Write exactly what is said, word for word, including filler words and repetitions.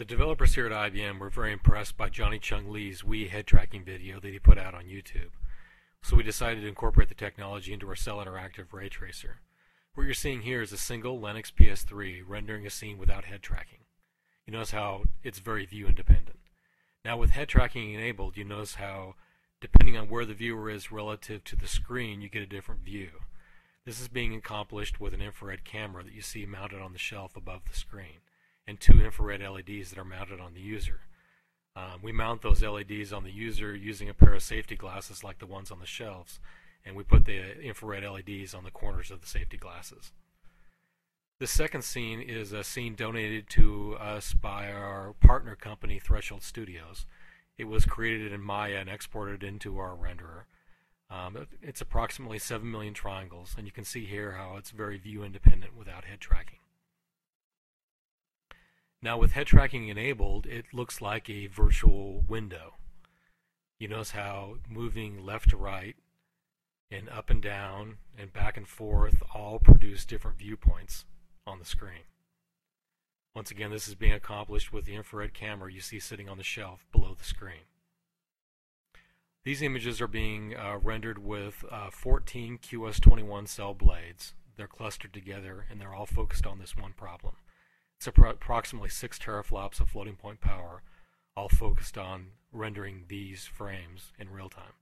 The developers here at I B M were very impressed by Johnny Chung Lee's Wii head tracking video that he put out on YouTube. So we decided to incorporate the technology into our Cell Interactive Ray Tracer. What you're seeing here is a single Linux P S three rendering a scene without head tracking. You notice how it's very view independent. Now with head tracking enabled, you notice how depending on where the viewer is relative to the screen, you get a different view. This is being accomplished with an infrared camera that you see mounted on the shelf above the screen, and two infrared L E Ds that are mounted on the user. Um, we mount those L E Ds on the user using a pair of safety glasses like the ones on the shelves, and we put the infrared L E Ds on the corners of the safety glasses. The second scene is a scene donated to us by our partner company, Threshold Studios. It was created in Maya and exported into our renderer. Um, it's approximately seven million triangles, and you can see here how it's very view independent without head tracking. Now with head tracking enabled, it looks like a virtual window. You notice how moving left to right and up and down and back and forth all produce different viewpoints on the screen. Once again, this is being accomplished with the infrared camera you see sitting on the shelf below the screen. These images are being uh, rendered with uh, fourteen Q S twenty-one cell blades. They're clustered together and they're all focused on this one problem. It's approximately six teraflops of floating point power, all focused on rendering these frames in real time.